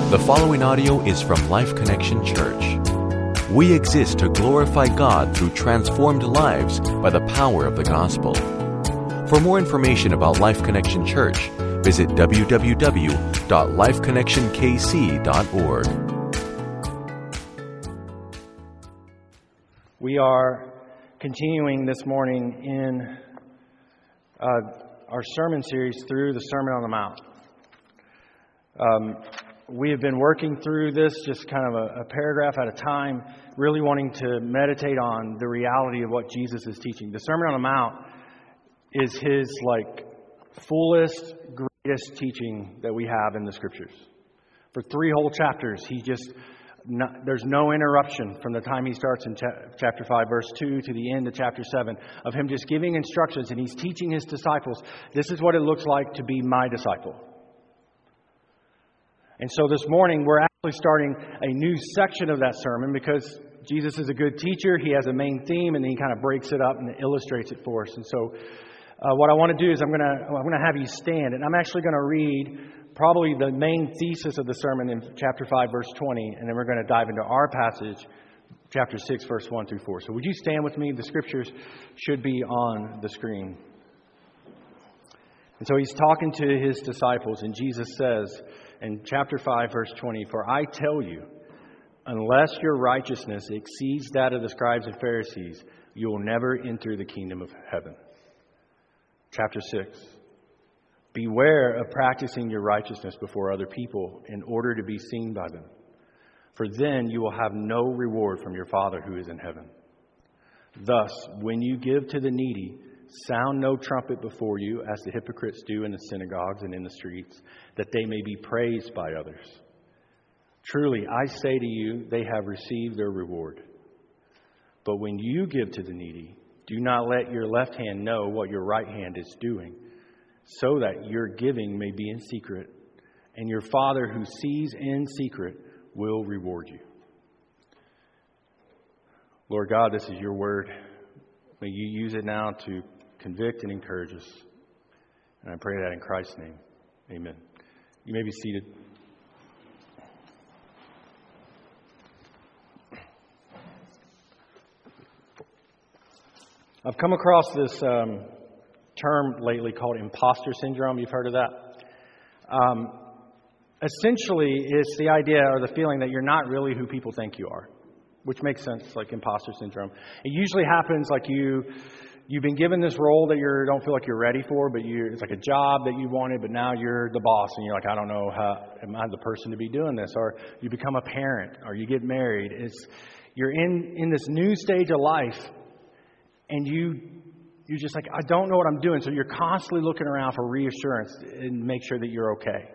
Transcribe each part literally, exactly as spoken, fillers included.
The following audio is from Life Connection Church. We exist to glorify God through transformed lives by the power of the gospel. For more information about Life Connection Church, visit w w w dot life connection k c dot org. We are continuing this morning in uh, our sermon series through the Sermon on the Mount. Um, we have been working through this just kind of a, a paragraph at a time, really wanting to meditate on the reality of what Jesus is teaching. The Sermon on the Mount is his like fullest, greatest teaching that we have in the Scriptures. For three whole chapters, he just not, there's no interruption from the time he starts in cha- chapter five, verse two, to the end of chapter seven, of him just giving instructions, and he's teaching his disciples, this is what it looks like to be my disciple. And so this morning, we're actually starting a new section of that sermon because Jesus is a good teacher. He has a main theme, and then he kind of breaks it up and illustrates it for us. And so uh, what I want to do is I'm going to I'm going to have you stand, and I'm actually going to read probably the main thesis of the sermon in chapter five, verse twenty, and then we're going to dive into our passage, chapter six, verse one through four. So would you stand with me? The scriptures should be on the screen. And so he's talking to his disciples, and Jesus says in chapter five, verse twenty, "For I tell you, unless your righteousness exceeds that of the scribes and Pharisees, you will never enter the kingdom of heaven." Chapter six, "Beware of practicing your righteousness before other people in order to be seen by them. For then you will have no reward from your Father who is in heaven. Thus, when you give to the needy, sound no trumpet before you, as the hypocrites do in the synagogues and in the streets, that they may be praised by others. Truly, I say to you, they have received their reward. But when you give to the needy, do not let your left hand know what your right hand is doing, so that your giving may be in secret, and your Father who sees in secret will reward you." Lord God, this is your word. May you use it now to convict and encourage us. And I pray that in Christ's name. Amen. You may be seated. I've come across this um, term lately called imposter syndrome. You've heard of that? Um, essentially, it's the idea or the feeling that you're not really who people think you are, which makes sense, like imposter syndrome. It usually happens like you, you've been given this role that you don't feel like you're ready for, but you it's like a job that you wanted, but now you're the boss, and you're like, I don't know how, am I the person to be doing this? Or you become a parent, or you get married. It's You're in, in this new stage of life, and you, you're just like, I don't know what I'm doing. So you're constantly looking around for reassurance and make sure that you're okay.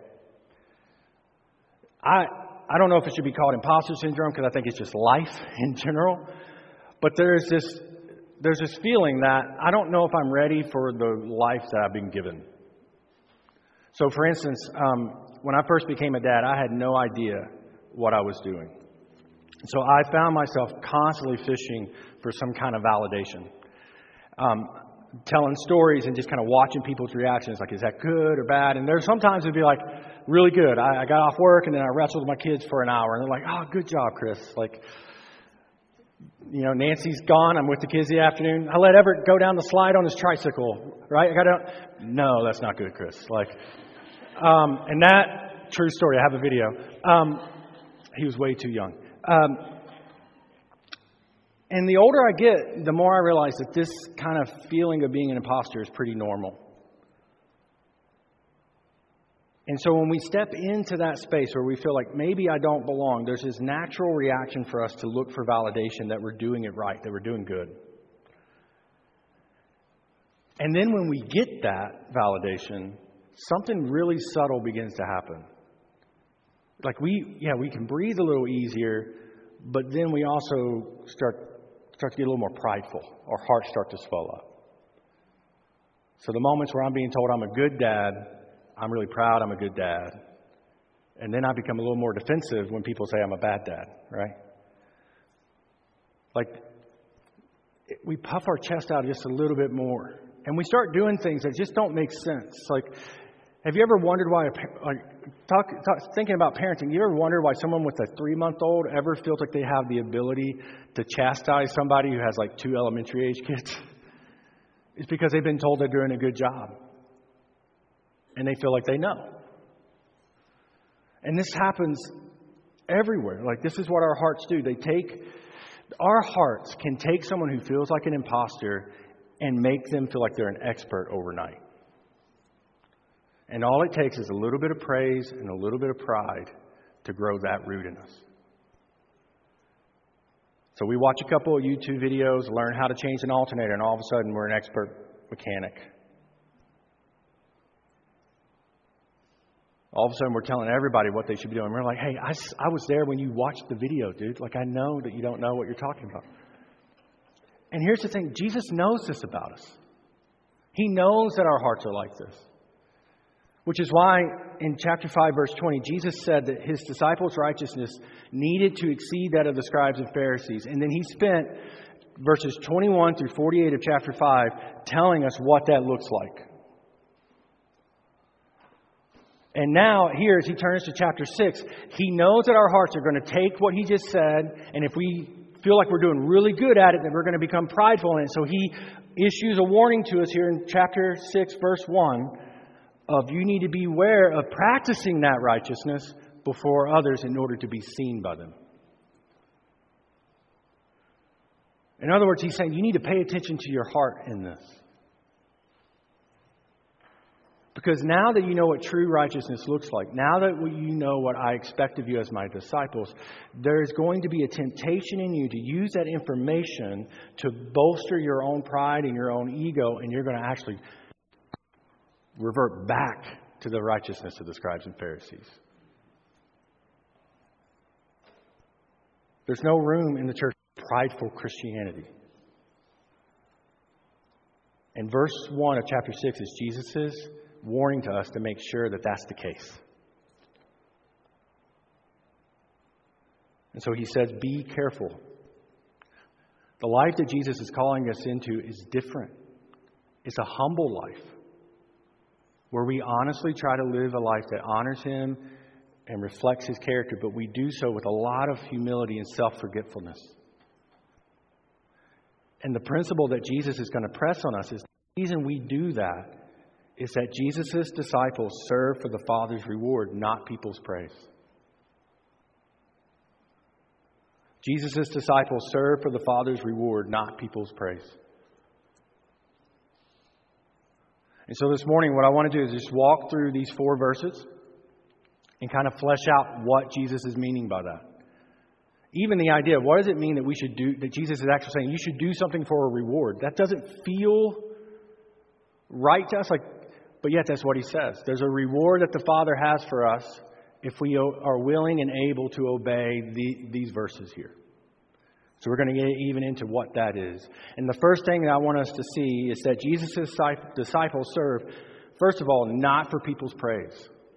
I I don't know if it should be called imposter syndrome because I think it's just life in general. But there's this there's this feeling that I don't know if I'm ready for the life that I've been given. So for instance, um, when I first became a dad, I had no idea what I was doing. So I found myself constantly fishing for some kind of validation. Um, telling stories and just kind of watching people's reactions, like, is that good or bad? And there's sometimes it'd be like, really good. I, I got off work and then I wrestled with my kids for an hour. And they're like, oh, good job, Chris. Like, you know, Nancy's gone. I'm with the kids the afternoon. I let Everett go down the slide on his tricycle, right? I got out. No, that's not good, Chris. Like, um, and that, true story, I have a video. Um, he was way too young. Um, And the older I get, the more I realize that this kind of feeling of being an imposter is pretty normal. And so when we step into that space where we feel like maybe I don't belong, there's this natural reaction for us to look for validation that we're doing it right, that we're doing good. And then when we get that validation, something really subtle begins to happen. Like we, yeah, we can breathe a little easier, but then we also start start to get a little more prideful. Our hearts start to swell up. So the moments where I'm being told I'm a good dad, I'm really proud I'm a good dad. And then I become a little more defensive when people say I'm a bad dad, right? Like, we puff our chest out just a little bit more. And we start doing things that just don't make sense. Like, Have you ever wondered why, a, like, talk, talk, thinking about parenting, you ever wondered why someone with a three-month-old ever feels like they have the ability to chastise somebody who has like two elementary age kids? It's because they've been told they're doing a good job. And they feel like they know. And this happens everywhere. Like, this is what our hearts do. They take, our hearts can take someone who feels like an imposter and make them feel like they're an expert overnight. And all it takes is a little bit of praise and a little bit of pride to grow that root in us. So we watch a couple of YouTube videos, learn how to change an alternator, and all of a sudden we're an expert mechanic. All of a sudden we're telling everybody what they should be doing. We're like, hey, I, I was there when you watched the video, dude. Like, I know that you don't know what you're talking about. And here's the thing. Jesus knows this about us. He knows that our hearts are like this. Which is why in chapter five, verse twenty, Jesus said that his disciples' righteousness needed to exceed that of the scribes and Pharisees. And then he spent verses twenty-one through forty-eight of chapter five telling us what that looks like. And now, here, as he turns to chapter six, he knows that our hearts are going to take what he just said, and if we feel like we're doing really good at it, then we're going to become prideful in it. So he issues a warning to us here in chapter six, verse one, of you need to beware of practicing that righteousness before others in order to be seen by them. In other words, he's saying you need to pay attention to your heart in this. Because now that you know what true righteousness looks like, now that you know what I expect of you as my disciples, there is going to be a temptation in you to use that information to bolster your own pride and your own ego, and you're going to actually revert back to the righteousness of the scribes and Pharisees. There's no room in the church for prideful Christianity. And verse one of chapter six is Jesus' warning to us to make sure that that's the case. And so he says, be careful. The life that Jesus is calling us into is different. It's a humble life where we honestly try to live a life that honors him and reflects his character, but we do so with a lot of humility and self-forgetfulness. And the principle that Jesus is going to press on us is the reason we do that is that Jesus' disciples serve for the Father's reward, not people's praise. Jesus' disciples serve for the Father's reward, not people's praise. And so this morning, what I want to do is just walk through these four verses and kind of flesh out what Jesus is meaning by that. Even the idea of what does it mean that we should do, that Jesus is actually saying you should do something for a reward. That doesn't feel right to us, like, but yet that's what he says. There's a reward that the Father has for us if we are willing and able to obey the, these verses here. So we're going to get even into what that is. And the first thing that I want us to see is that Jesus' disciples serve, first of all, not for people's praise.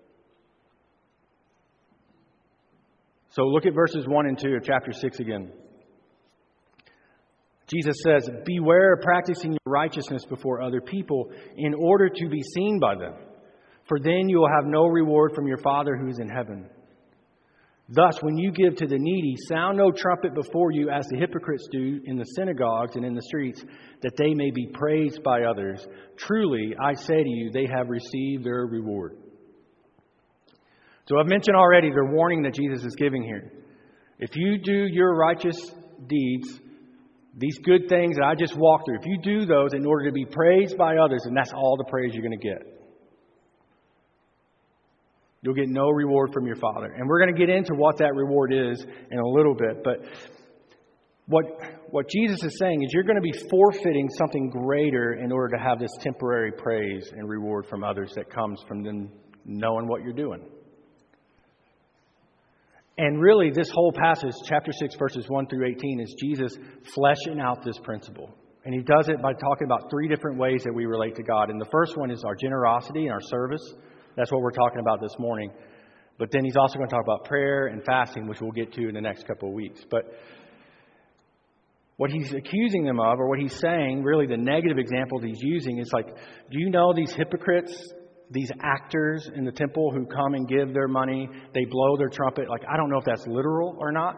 So look at verses one and two of chapter six again. Jesus says, beware of practicing your righteousness before other people in order to be seen by them. For then you will have no reward from your Father who is in heaven. Thus, when you give to the needy, sound no trumpet before you as the hypocrites do in the synagogues and in the streets, that they may be praised by others. Truly, I say to you, they have received their reward. So I've mentioned already the warning that Jesus is giving here. If you do your righteous deeds, these good things that I just walked through, if you do those in order to be praised by others, then that's all the praise you're going to get. You'll get no reward from your Father. And we're going to get into what that reward is in a little bit. But what, what Jesus is saying is you're going to be forfeiting something greater in order to have this temporary praise and reward from others that comes from them knowing what you're doing. And really, this whole passage, chapter six, verses one through eighteen, is Jesus fleshing out this principle. And he does it by talking about three different ways that we relate to God. And the first one is our generosity and our service. That's what we're talking about this morning. But then he's also going to talk about prayer and fasting, which we'll get to in the next couple of weeks. But what he's accusing them of, or what he's saying, really the negative example that he's using is like, do you know these hypocrites these actors in the temple who come and give their money, they blow their trumpet. Like, I don't know if that's literal or not,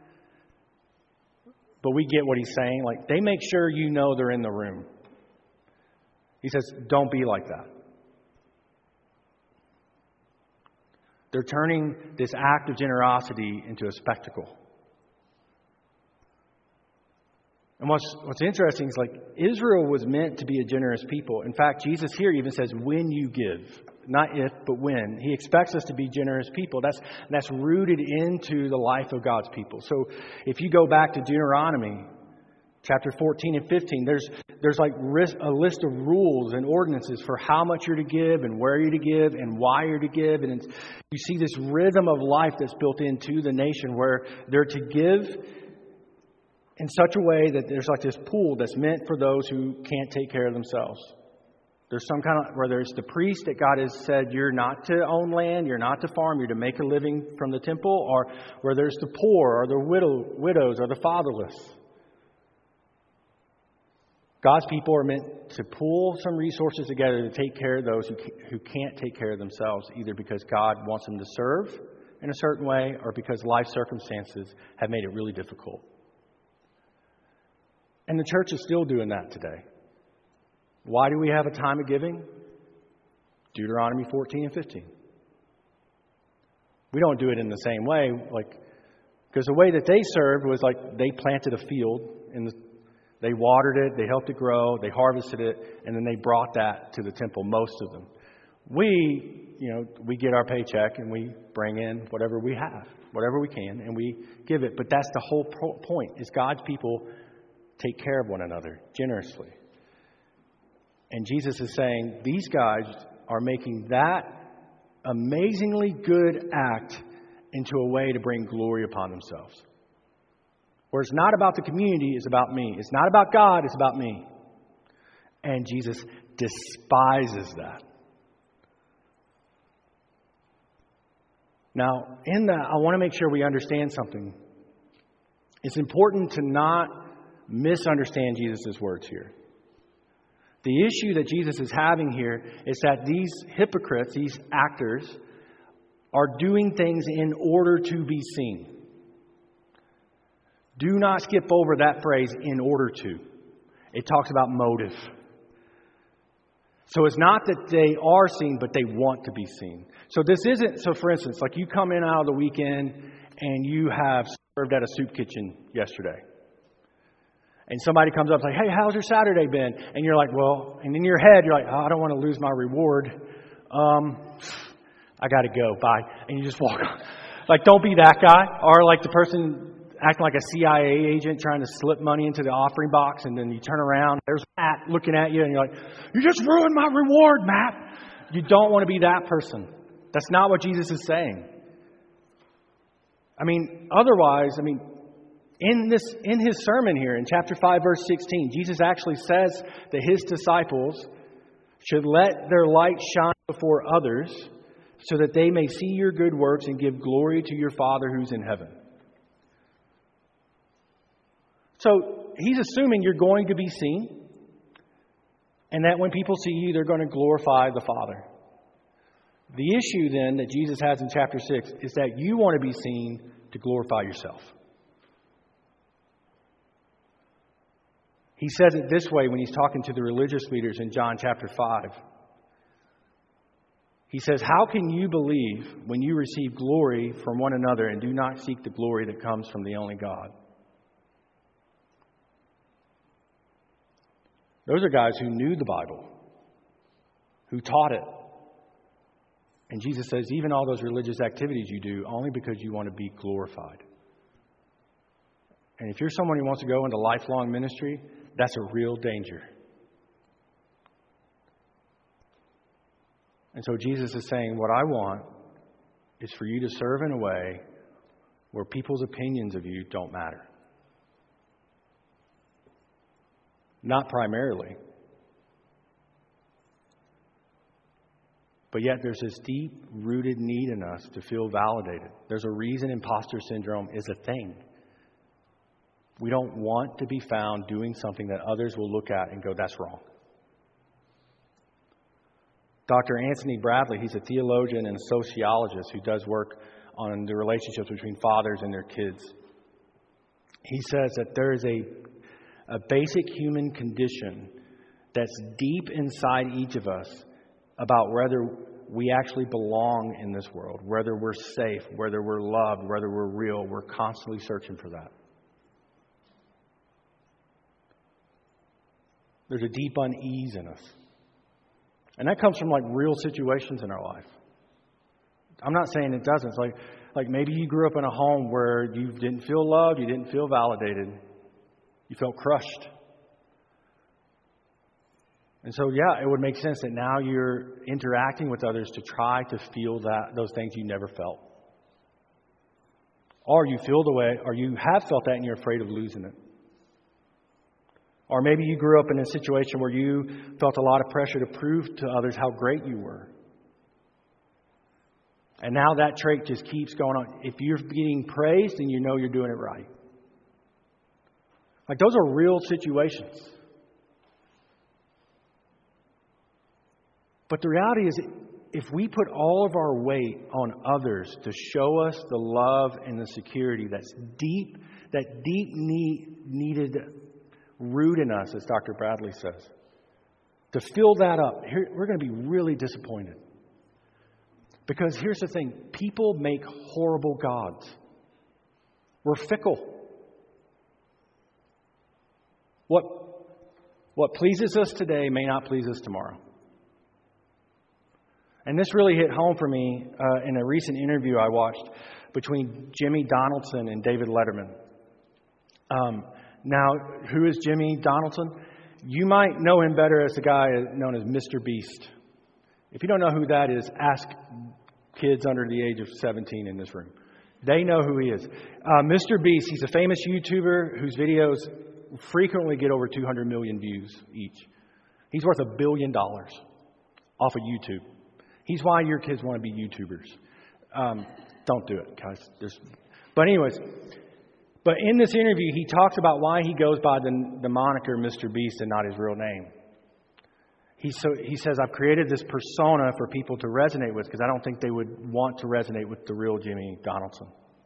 but we get what he's saying. Like, they make sure you know they're in the room. He says, don't be like that. They're turning this act of generosity into a spectacle. And what's, what's interesting is, like, Israel was meant to be a generous people. In fact, Jesus here even says, when you give. Not if, but when. He expects us to be generous people. That's, that's rooted into the life of God's people. So if you go back to Deuteronomy chapter fourteen and fifteen, there's, there's like a list of rules and ordinances for how much you're to give and where you're to give and why you're to give. And it's, you see this rhythm of life that's built into the nation where they're to give in such a way that there's like this pool that's meant for those who can't take care of themselves. There's some kind of, whether it's the priest that God has said you're not to own land, you're not to farm, you're to make a living from the temple, or where there's the poor or the widow, widows or the fatherless. God's people are meant to pool some resources together to take care of those who who can't take care of themselves, either because God wants them to serve in a certain way or because life circumstances have made it really difficult. And the church is still doing that today. Why do we have a time of giving? Deuteronomy fourteen and fifteen. We don't do it in the same way, like, because the way that they served was like they planted a field, and the, they watered it, they helped it grow, they harvested it, and then they brought that to the temple, most of them. We, you know, we get our paycheck and we bring in whatever we have, whatever we can, and we give it. But that's the whole point, is God's people take care of one another generously. And Jesus is saying these guys are making that amazingly good act into a way to bring glory upon themselves. Where it's not about the community, it's about me. It's not about God, it's about me. And Jesus despises that. Now, in that, I want to make sure we understand something. It's important to not misunderstand Jesus' words here. The issue that Jesus is having here is that these hypocrites, these actors, are doing things in order to be seen. Do not skip over that phrase, in order to. It talks about motive. So it's not that they are seen, but they want to be seen. So this isn't, so for instance, like you come in out of the weekend and you have served at a soup kitchen yesterday. And somebody comes up and says, hey, how's your Saturday been? And you're like, well, and in your head, you're like, oh, I don't want to lose my reward. Um, I got to go. Bye. And you just walk on. Like, don't be that guy. Or like the person acting like a C I A agent trying to slip money into the offering box. And then you turn around, there's Matt looking at you. And you're like, you just ruined my reward, Matt. You don't want to be that person. That's not what Jesus is saying. I mean, otherwise, I mean, In this, in his sermon here in chapter five, verse sixteen, Jesus actually says that his disciples should let their light shine before others so that they may see your good works and give glory to your Father who's in heaven. So he's assuming you're going to be seen, and that when people see you, they're going to glorify the Father. The issue then that Jesus has in chapter six is that you want to be seen to glorify yourself. He says it this way when he's talking to the religious leaders in John chapter five. He says, how can you believe when you receive glory from one another and do not seek the glory that comes from the only God? Those are guys who knew the Bible, who taught it. And Jesus says, even all those religious activities you do, only because you want to be glorified. And if you're someone who wants to go into lifelong ministry, that's a real danger. And so Jesus is saying, what I want is for you to serve in a way where people's opinions of you don't matter. Not primarily. But yet there's this deep-rooted need in us to feel validated. There's a reason imposter syndrome is a thing. We don't want to be found doing something that others will look at and go, that's wrong. Doctor Anthony Bradley, he's a theologian and a sociologist who does work on the relationships between fathers and their kids. He says that there is a, a basic human condition that's deep inside each of us about whether we actually belong in this world, whether we're safe, whether we're loved, whether we're real. We're constantly searching for that. There's a deep unease in us. And that comes from like real situations in our life. I'm not saying it doesn't. It's like, like maybe you grew up in a home where you didn't feel loved, you didn't feel validated, you felt crushed. And so, yeah, it would make sense that now you're interacting with others to try to feel that those things you never felt. Or you feel the way, or you have felt that and you're afraid of losing it. Or maybe you grew up in a situation where you felt a lot of pressure to prove to others how great you were. And now that trait just keeps going on. If you're getting praised, then you know you're doing it right. Like those are real situations. But the reality is, if we put all of our weight on others to show us the love and the security that's deep, that deep need, needed root in us, as Doctor Bradley says, to fill that up, here, we're going to be really disappointed. Because here's the thing, people make horrible gods. We're fickle. What, what pleases us today may not please us tomorrow. And this really hit home for me uh, in a recent interview I watched between Jimmy Donaldson and David Letterman. Um, now, who is Jimmy Donaldson? You might know him better as the guy known as Mister Beast. If you don't know who that is, ask kids under the age of seventeen in this room. They know who he is. Uh, Mister Beast, he's a famous YouTuber whose videos frequently get over two hundred million views each. He's worth a billion dollars off of YouTube. He's why your kids want to be YouTubers. Um, don't do it, guys. There's, but anyways, but in this interview, he talks about why he goes by the, the moniker Mister Beast and not his real name. He, so, he says, I've created this persona for people to resonate with because I don't think they would want to resonate with the real Jimmy Donaldson.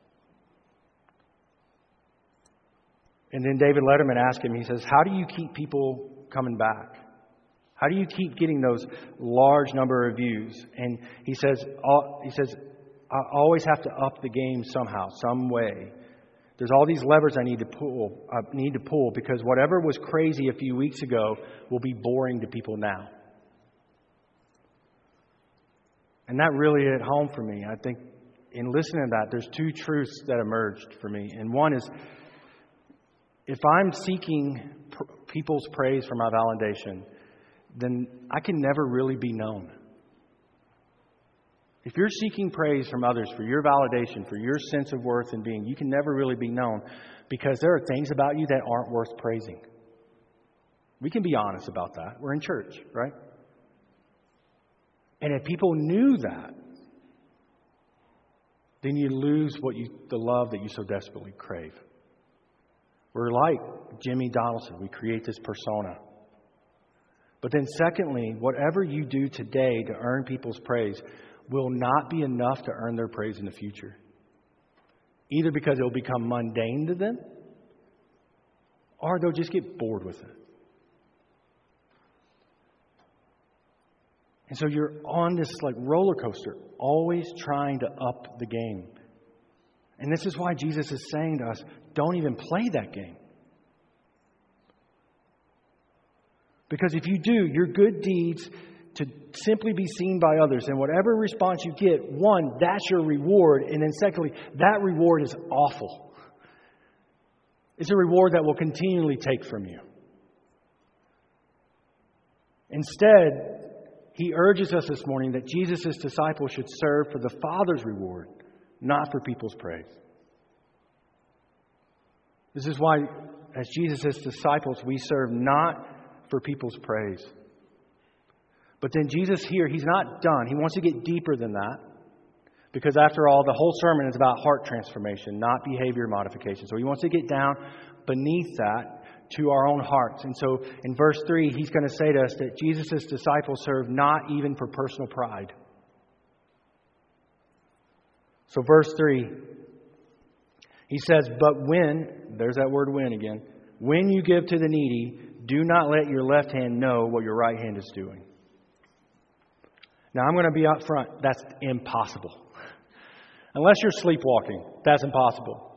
And then David Letterman asked him, he says, how do you keep people coming back? How do you keep getting those large number of views? And he says, he says, I always have to up the game somehow, some way. There's all these levers I need to pull, uh, need to pull because whatever was crazy a few weeks ago will be boring to people now. And that really hit home for me. I think in listening to that, there's two truths that emerged for me. And one is, if I'm seeking pr- people's praise for my validation, then I can never really be known. If you're seeking praise from others for your validation, for your sense of worth and being, you can never really be known because there are things about you that aren't worth praising. We can be honest about that. We're in church, right? And if people knew that, then you lose what you, the love that you so desperately crave. We're like Jimmy Donaldson. We create this persona. But then secondly, whatever you do today to earn people's praise will not be enough to earn their praise in the future. Either because it will become mundane to them, or they'll just get bored with it. And so you're on this like roller coaster, always trying to up the game. And this is why Jesus is saying to us, don't even play that game. Because if you do, your good deeds to simply be seen by others, and whatever response you get, one, that's your reward. And then secondly, that reward is awful. It's a reward that will continually take from you. Instead, he urges us this morning that Jesus' disciples should serve for the Father's reward, not for people's praise. This is why, as Jesus' disciples, we serve not for people's praise. But then Jesus here, he's not done. He wants to get deeper than that. Because after all, the whole sermon is about heart transformation, not behavior modification. So he wants to get down beneath that to our own hearts. And so in verse three, he's going to say to us that Jesus' disciples serve not even for personal pride. So verse three, he says, but when, there's that word when again, when you give to the needy, do not let your left hand know what your right hand is doing. Now I'm going to be up front. That's impossible. Unless you're sleepwalking, that's impossible.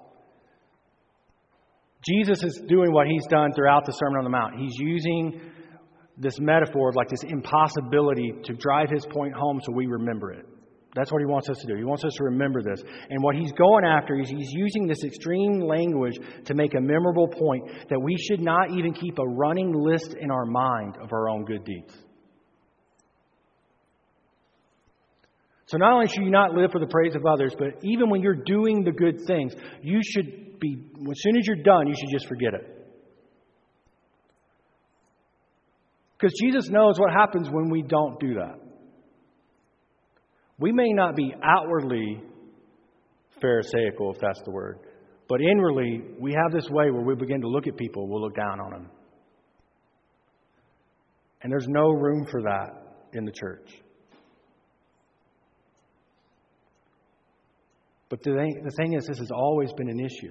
Jesus is doing what he's done throughout the Sermon on the Mount. He's using this metaphor of like this impossibility to drive his point home so we remember it. That's what he wants us to do. He wants us to remember this. And what he's going after is he's using this extreme language to make a memorable point that we should not even keep a running list in our mind of our own good deeds. So not only should you not live for the praise of others, but even when you're doing the good things, you should be, as soon as you're done, you should just forget it. Because Jesus knows what happens when we don't do that. We may not be outwardly Pharisaical, if that's the word, but inwardly, we have this way where we begin to look at people, we'll look down on them. And there's no room for that in the church. But the thing, the thing is, this has always been an issue.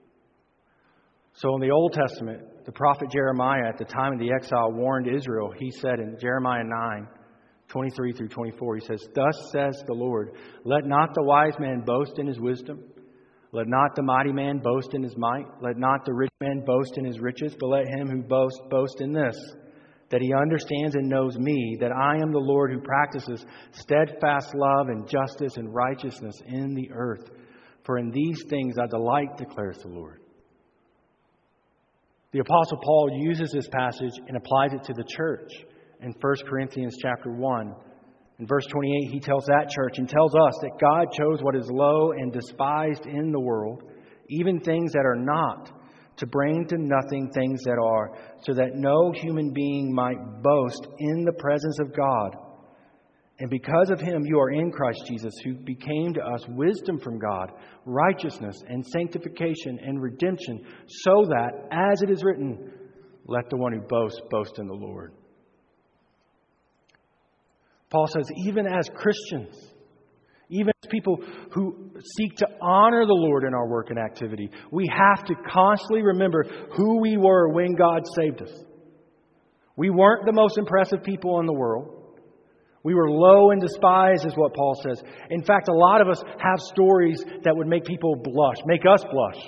So in the Old Testament, the prophet Jeremiah at the time of the exile warned Israel. He said in Jeremiah nine, twenty-three through twenty-four, he says, thus says the Lord, let not the wise man boast in his wisdom. Let not the mighty man boast in his might. Let not the rich man boast in his riches. But let him who boasts boast in this, that he understands and knows me, that I am the Lord who practices steadfast love and justice and righteousness in the earth. For in these things I delight, declares the Lord. The Apostle Paul uses this passage and applies it to the church. In First Corinthians chapter one, in verse twenty-eight, he tells that church and tells us that God chose what is low and despised in the world, even things that are not, to bring to nothing things that are, so that no human being might boast in the presence of God. And because of him you are in Christ Jesus, who became to us wisdom from God, righteousness and sanctification and redemption, so that, as it is written, let the one who boasts boast in the Lord. Paul says, even as Christians, even as people who seek to honor the Lord in our work and activity, we have to constantly remember who we were when God saved us. We weren't the most impressive people in the world. We were low and despised, is what Paul says. In fact, a lot of us have stories that would make people blush, make us blush.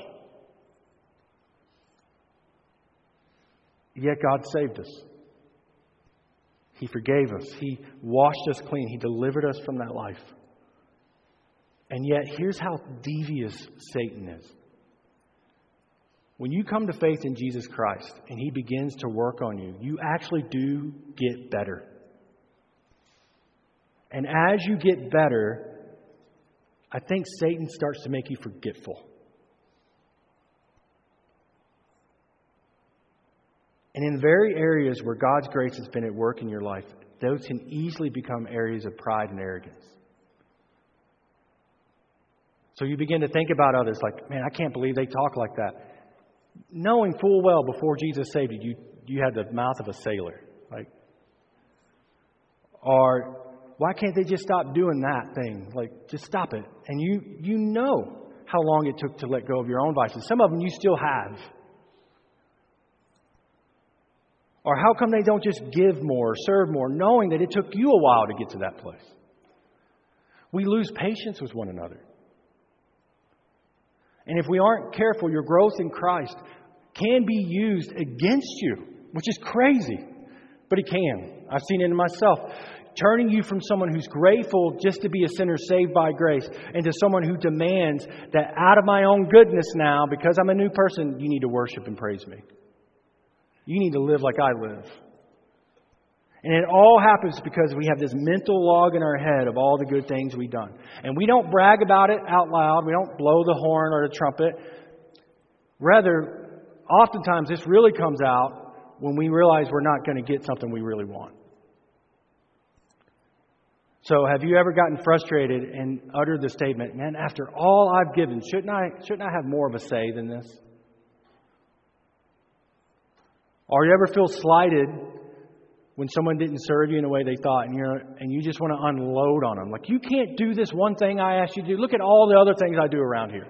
Yet God saved us. He forgave us. He washed us clean. He delivered us from that life. And yet, here's how devious Satan is. When you come to faith in Jesus Christ and He begins to work on you, you actually do get better. And as you get better, I think Satan starts to make you forgetful. And in very areas where God's grace has been at work in your life, those can easily become areas of pride and arrogance. So you begin to think about others like, man, I can't believe they talk like that. Knowing full well before Jesus saved you, you, you had the mouth of a sailor. Like, or why can't they just stop doing that thing? Like, just stop it. And you you know how long it took to let go of your own vices. Some of them you still have. Or how come they don't just give more or serve more, knowing that it took you a while to get to that place? We lose patience with one another. And if we aren't careful, your growth in Christ can be used against you, which is crazy, but it can. I've seen it in myself. Turning you from someone who's grateful just to be a sinner saved by grace into someone who demands that out of my own goodness now, because I'm a new person, you need to worship and praise me. You need to live like I live. And it all happens because we have this mental log in our head of all the good things we've done. And we don't brag about it out loud. We don't blow the horn or the trumpet. Rather, oftentimes this really comes out when we realize we're not going to get something we really want. So have you ever gotten frustrated and uttered the statement, man, after all I've given, shouldn't I, shouldn't I have more of a say than this? Or you ever feel slighted when someone didn't serve you in the way they thought, and you're and you just want to unload on them? Like, you can't do this one thing I asked you to do. Look at all the other things I do around here.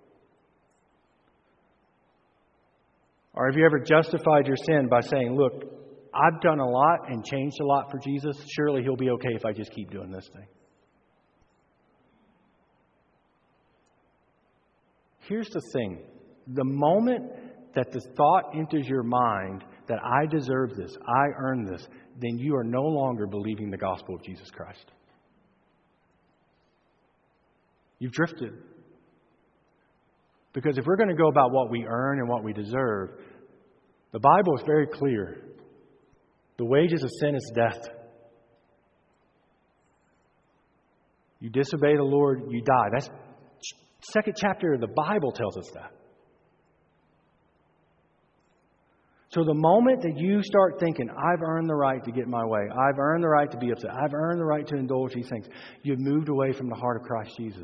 Or have you ever justified your sin by saying, look, I've done a lot and changed a lot for Jesus. Surely He'll be okay if I just keep doing this thing. Here's the thing. The moment that the thought enters your mind that I deserve this, I earn this, then you are no longer believing the gospel of Jesus Christ. You've drifted. Because if we're going to go about what we earn and what we deserve, the Bible is very clear. The wages of sin is death. You disobey the Lord, you die. That's the second chapter of the Bible tells us that. So the moment that you start thinking, I've earned the right to get my way, I've earned the right to be upset, I've earned the right to indulge these things, you've moved away from the heart of Christ Jesus.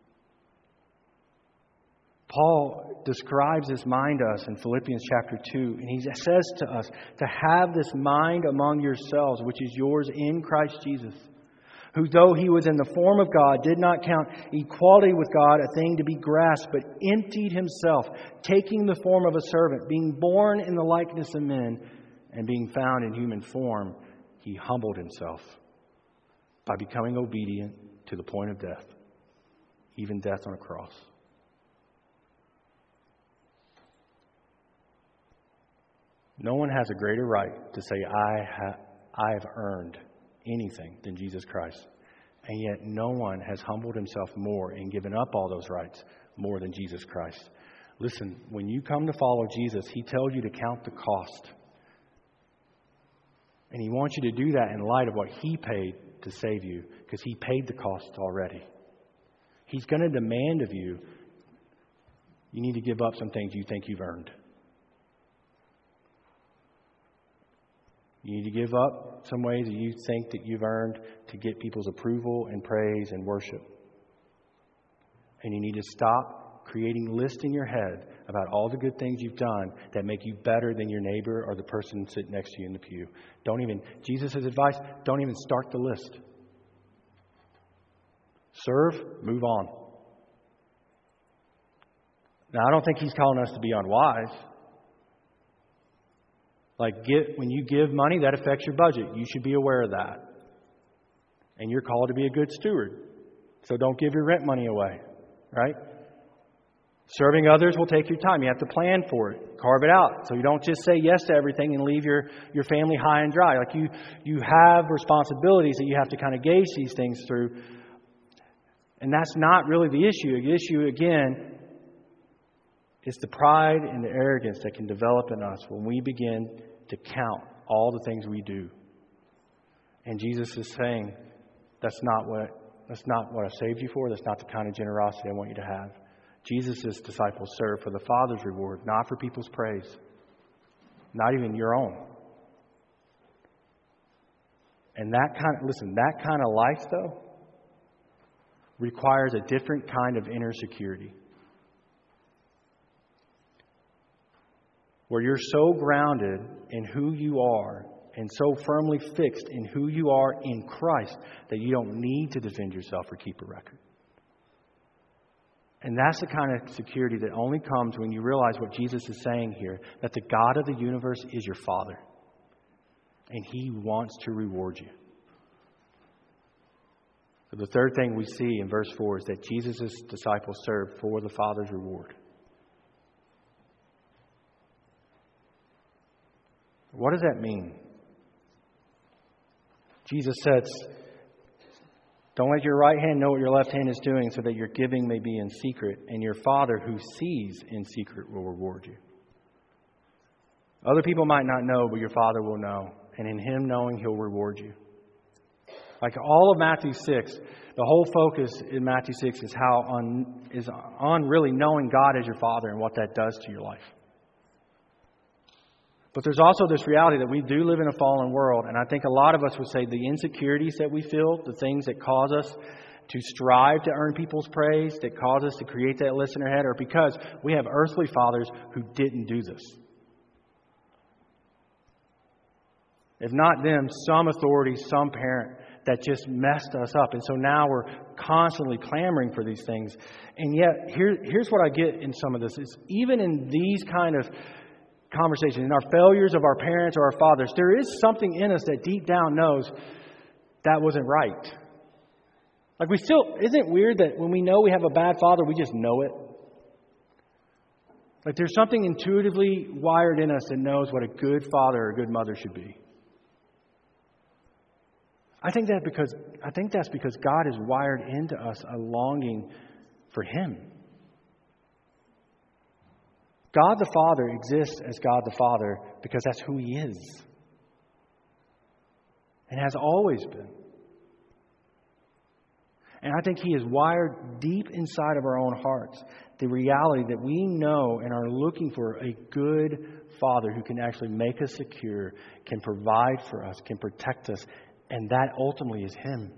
Paul describes this mind to us in Philippians chapter two, and he says to us to have this mind among yourselves, which is yours in Christ Jesus, who though He was in the form of God, did not count equality with God a thing to be grasped, but emptied Himself, taking the form of a servant, being born in the likeness of men, and being found in human form, He humbled Himself by becoming obedient to the point of death, even death on a cross. No one has a greater right to say, I have, I have earned anything than Jesus Christ. And yet no one has humbled himself more and given up all those rights more than Jesus Christ. Listen, when you come to follow Jesus, He tells you to count the cost. And He wants you to do that in light of what He paid to save you, because He paid the cost already. He's going to demand of you, you need to give up some things you think you've earned. You need to give up some ways that you think that you've earned to get people's approval and praise and worship. And you need to stop creating lists in your head about all the good things you've done that make you better than your neighbor or the person sitting next to you in the pew. Don't even, Jesus' advice, don't even start the list. Serve, move on. Now, I don't think He's calling us to be unwise. Like, get, when you give money, that affects your budget. You should be aware of that. And you're called to be a good steward. So don't give your rent money away, right? Serving others will take your time. You have to plan for it. Carve it out. So you don't just say yes to everything and leave your, your family high and dry. Like, you, you have responsibilities that you have to kind of gauge these things through. And that's not really the issue. The issue, again, is the pride and the arrogance that can develop in us when we begin to count all the things we do. And Jesus is saying, that's not what that's not what I saved you for. That's not the kind of generosity I want you to have. Jesus' disciples serve for the Father's reward, not for people's praise. Not even your own. And that kind of, listen, that kind of life, though, requires a different kind of inner security. Where you're so grounded in who you are and so firmly fixed in who you are in Christ that you don't need to defend yourself or keep a record. And that's the kind of security that only comes when you realize what Jesus is saying here, that the God of the universe is your Father. And He wants to reward you. So the third thing we see in verse four is that Jesus' disciples served for the Father's reward. What does that mean? Jesus says, don't let your right hand know what your left hand is doing, so that your giving may be in secret, and your Father who sees in secret will reward you. Other people might not know, but your Father will know. And in Him knowing, He'll reward you. Like all of Matthew six, the whole focus in Matthew six is how on is on really knowing God as your Father and what that does to your life. But there's also this reality that we do live in a fallen world. And I think a lot of us would say the insecurities that we feel, the things that cause us to strive to earn people's praise, that cause us to create that list in our head, are because we have earthly fathers who didn't do this. If not them, some authority, some parent that just messed us up. And so now we're constantly clamoring for these things. And yet, here, here's what I get in some of this. Is even in these kind of conversations, in our failures of our parents or our fathers, there is something in us that deep down knows that wasn't right. Like we still, isn't it weird that when we know we have a bad father, we just know it? Like there's something intuitively wired in us that knows what a good father or a good mother should be. I think that because I think that's because God has wired into us a longing for Him. God the Father exists as God the Father because that's who He is. And has always been. And I think He is wired deep inside of our own hearts the reality that we know and are looking for a good Father who can actually make us secure, can provide for us, can protect us. And that ultimately is Him.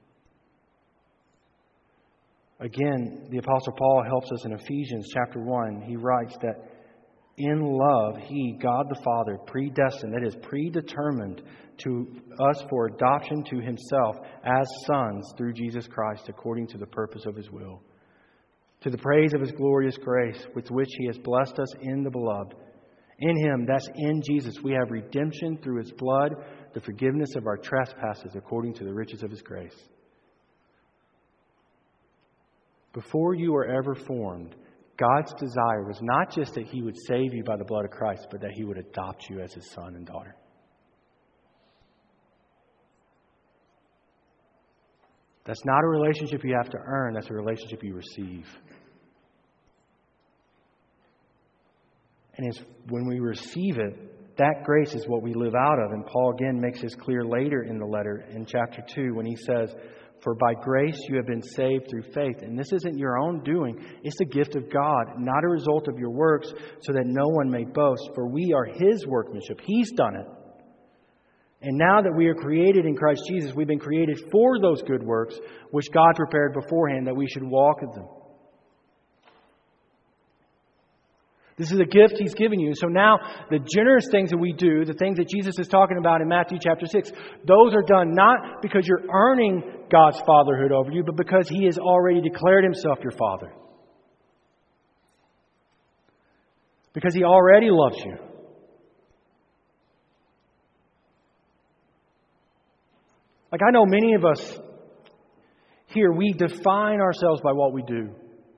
Again, the Apostle Paul helps us in Ephesians chapter one. He writes that in love, He, God the Father, predestined, that is, predetermined to us for adoption to Himself as sons through Jesus Christ according to the purpose of His will. To the praise of His glorious grace with which He has blessed us in the Beloved. In Him, that's in Jesus, we have redemption through His blood, the forgiveness of our trespasses according to the riches of His grace. Before you were ever formed, God's desire was not just that He would save you by the blood of Christ, but that He would adopt you as His son and daughter. That's not a relationship you have to earn. That's a relationship you receive. And it's when we receive it, that grace is what we live out of. And Paul again makes this clear later in the letter in chapter two when he says, for by grace you have been saved through faith. And this isn't your own doing. It's a gift of God, not a result of your works, so that no one may boast. For we are His workmanship. He's done it. And now that we are created in Christ Jesus, we've been created for those good works, which God prepared beforehand that we should walk in them. This is a gift He's given you. So now the generous things that we do, the things that Jesus is talking about in Matthew chapter six, those are done not because you're earning God's fatherhood over you, but because He has already declared Himself your Father. Because He already loves you. Like I know many of us here, we define ourselves by what we do.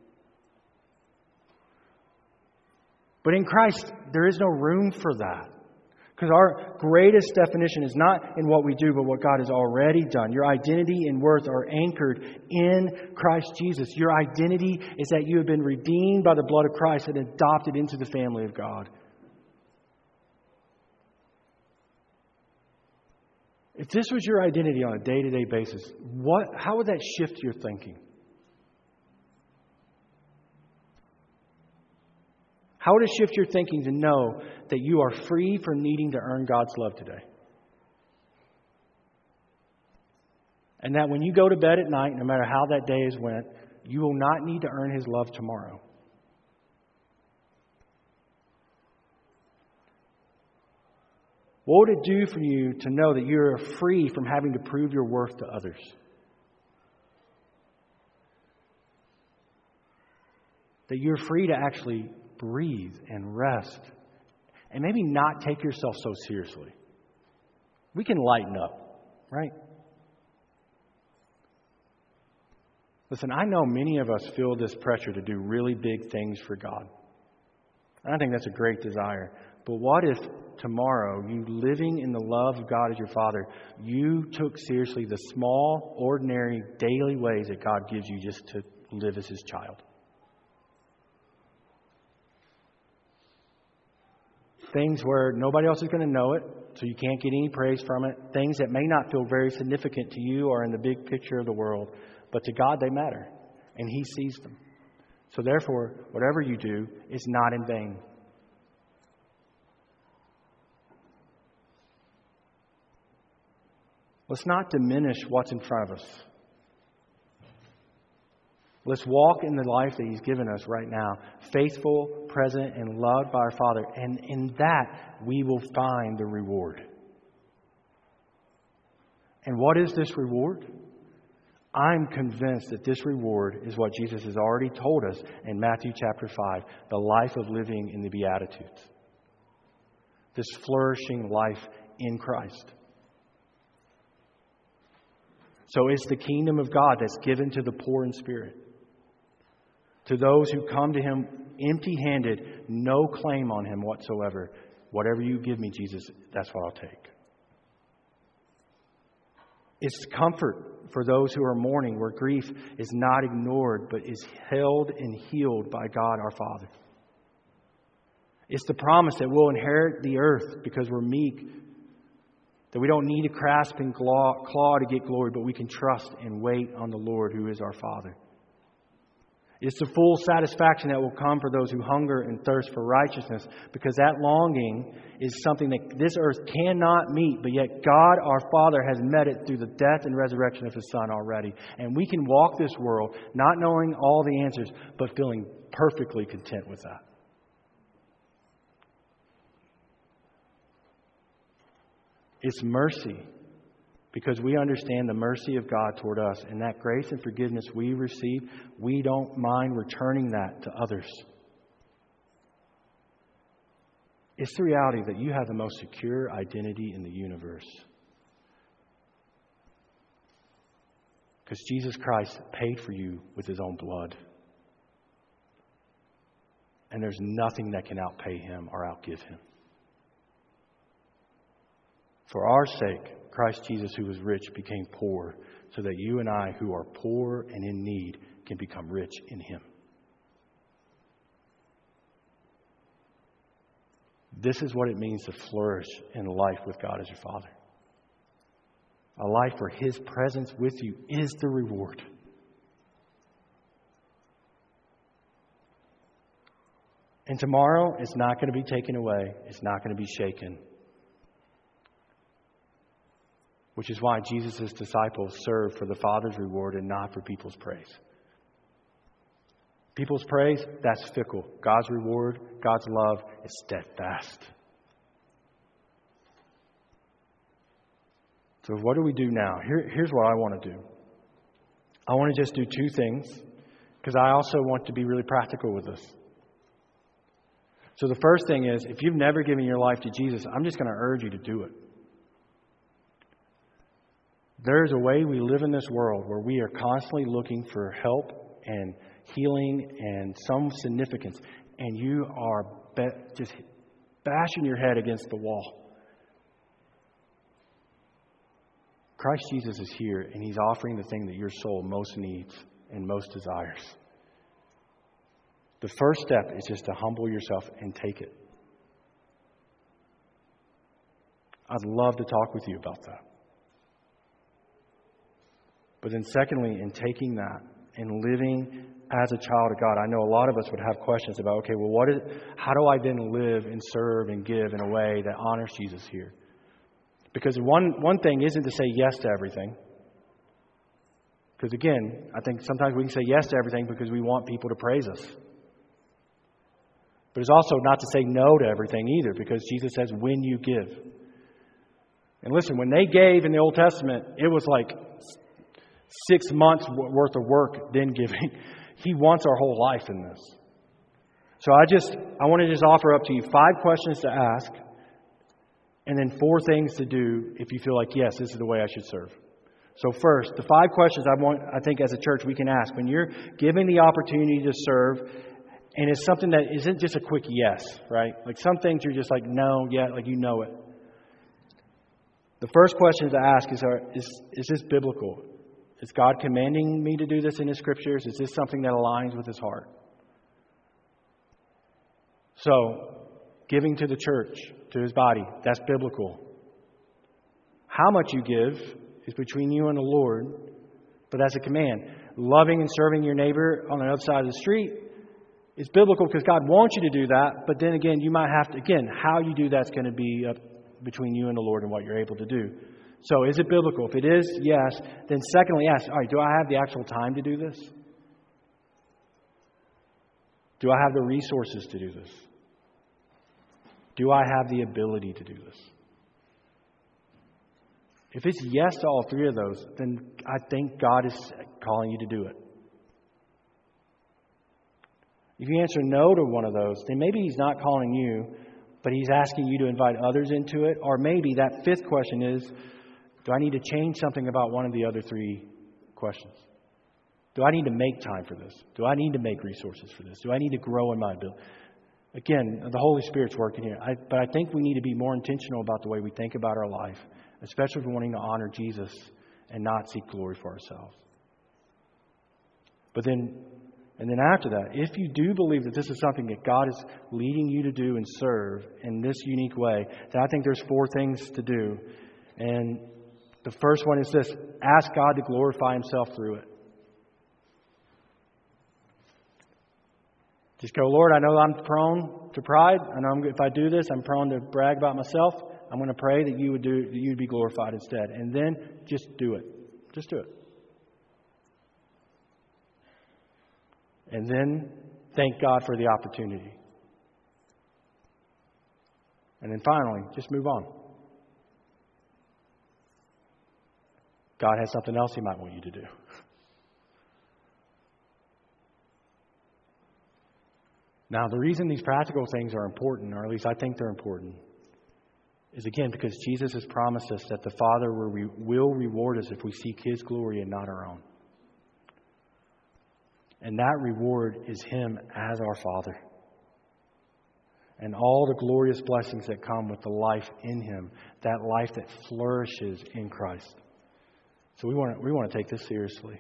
But in Christ, there is no room for that. Because our greatest definition is not in what we do, but what God has already done. Your identity and worth are anchored in Christ Jesus. Your identity is that you have been redeemed by the blood of Christ and adopted into the family of God. If this was your identity on a day-to-day basis, what? How would that shift your thinking? How would it shift your thinking to know that you are free from needing to earn God's love today? And that when you go to bed at night, no matter how that day has went, you will not need to earn His love tomorrow. What would it do for you to know that you're free from having to prove your worth to others? That you're free to actually breathe and rest and maybe not take yourself so seriously. We can lighten up, right? Listen, I know many of us feel this pressure to do really big things for God. And I think that's a great desire. But what if tomorrow, you living in the love of God as your Father, you took seriously the small, ordinary, daily ways that God gives you just to live as His child? Things where nobody else is going to know it, so you can't get any praise from it. Things that may not feel very significant to you or in the big picture of the world, but to God they matter, and He sees them. So therefore, whatever you do is not in vain. Let's not diminish what's in front of us. Let's walk in the life that He's given us right now, faithful, present, and loved by our Father. And in that, we will find the reward. And what is this reward? I'm convinced that this reward is what Jesus has already told us in Matthew chapter five, the life of living in the Beatitudes. This flourishing life in Christ. So it's the kingdom of God that's given to the poor in spirit. To those who come to Him empty-handed, no claim on Him whatsoever. Whatever you give me, Jesus, that's what I'll take. It's comfort for those who are mourning, where grief is not ignored, but is held and healed by God our Father. It's the promise that we'll inherit the earth because we're meek, that we don't need to grasp and claw, claw to get glory, but we can trust and wait on the Lord who is our Father. It's the full satisfaction that will come for those who hunger and thirst for righteousness, because that longing is something that this earth cannot meet, but yet God our Father has met it through the death and resurrection of His Son already. And we can walk this world not knowing all the answers, but feeling perfectly content with that. It's mercy, because we understand the mercy of God toward us, and that grace and forgiveness we receive, we don't mind returning that to others. It's the reality that you have the most secure identity in the universe. Because Jesus Christ paid for you with His own blood. And there's nothing that can outpay Him or outgive Him. For our sake, Christ Jesus, who was rich, became poor, so that you and I, who are poor and in need, can become rich in Him. This is what it means to flourish in life with God as your Father. A life where His presence with you is the reward. And tomorrow, it's not going to be taken away. It's not going to be shaken. Which is why Jesus' disciples serve for the Father's reward and not for people's praise. People's praise, that's fickle. God's reward, God's love is steadfast. So what do we do now? Here, here's what I want to do. I want to just do two things, because I also want to be really practical with this. So the first thing is, if you've never given your life to Jesus, I'm just going to urge you to do it. There's a way we live in this world where we are constantly looking for help and healing and some significance, and you are be- just bashing your head against the wall. Christ Jesus is here, and He's offering the thing that your soul most needs and most desires. The first step is just to humble yourself and take it. I'd love to talk with you about that. But then secondly, in taking that and living as a child of God, I know a lot of us would have questions about, okay, well, what is, how do I then live and serve and give in a way that honors Jesus here? Because one, one thing isn't to say yes to everything. Because again, I think sometimes we can say yes to everything because we want people to praise us. But it's also not to say no to everything either, because Jesus says, when you give. And listen, when they gave in the Old Testament, it was like six months worth of work then giving. He wants our whole life in this. So I just, I want to just offer up to you five questions to ask, and then four things to do if you feel like, yes, this is the way I should serve. So first, the five questions I want, I think as a church we can ask when you're given the opportunity to serve, and it's something that isn't just a quick yes, right? Like some things you're just like, no, yeah, like you know it. The first question to ask is, is, is this biblical? Is God commanding me to do this in His Scriptures? Is this something that aligns with His heart? So, giving to the church, to His body, that's biblical. How much you give is between you and the Lord, but that's a command. Loving and serving your neighbor on the other side of the street is biblical because God wants you to do that, but then again, you might have to, again, how you do that's going to be up between you and the Lord and what you're able to do. So is it biblical? If it is, yes. Then secondly, ask, all right, do I have the actual time to do this? Do I have the resources to do this? Do I have the ability to do this? If it's yes to all three of those, then I think God is calling you to do it. If you answer no to one of those, then maybe He's not calling you, but He's asking you to invite others into it. Or maybe that fifth question is, do I need to change something about one of the other three questions? Do I need to make time for this? Do I need to make resources for this? Do I need to grow in my ability? Again, the Holy Spirit's working here. I, but I think we need to be more intentional about the way we think about our life, especially if we're wanting to honor Jesus and not seek glory for ourselves. But then, and then after that, if you do believe that this is something that God is leading you to do and serve in this unique way, then I think there's four things to do. And the first one is this: ask God to glorify Himself through it. Just go, Lord, I know I'm prone to pride. I know I'm, if I do this, I'm prone to brag about myself. I'm going to pray that you would do, that you'd be glorified instead. And then just do it. Just do it. And then thank God for the opportunity. And then finally, just move on. God has something else He might want you to do. Now, the reason these practical things are important, or at least I think they're important, is again because Jesus has promised us that the Father will reward us if we seek His glory and not our own. And that reward is Him as our Father. And all the glorious blessings that come with the life in Him, that life that flourishes in Christ. So we want to, we want to take this seriously.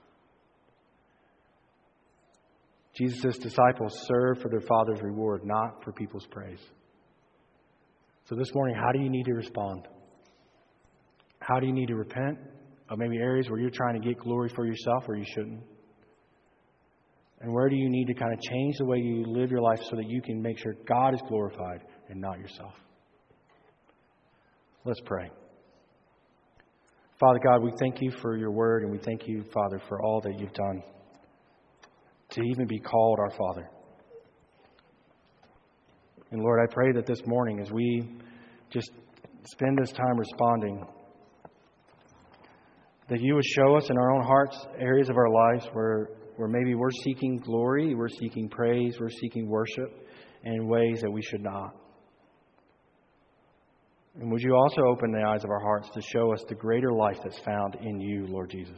Jesus' disciples serve for their Father's reward, not for people's praise. So this morning, how do you need to respond? How do you need to repent of maybe areas where you're trying to get glory for yourself or you shouldn't? And where do you need to kind of change the way you live your life so that you can make sure God is glorified and not yourself? Let's pray. Father God, we thank You for Your word, and we thank You, Father, for all that You've done to even be called our Father. And Lord, I pray that this morning as we just spend this time responding, that You would show us in our own hearts areas of our lives where, where maybe we're seeking glory, we're seeking praise, we're seeking worship in ways that we should not. And would You also open the eyes of our hearts to show us the greater life that's found in You, Lord Jesus.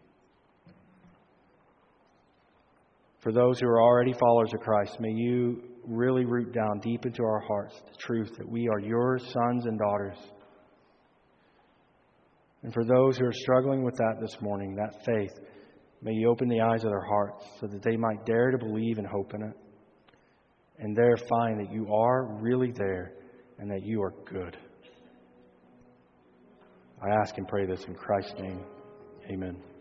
For those who are already followers of Christ, may You really root down deep into our hearts the truth that we are Your sons and daughters. And for those who are struggling with that this morning, that faith, may You open the eyes of their hearts so that they might dare to believe and hope in it. And there find that You are really there and that You are good. I ask and pray this in Christ's name. Amen.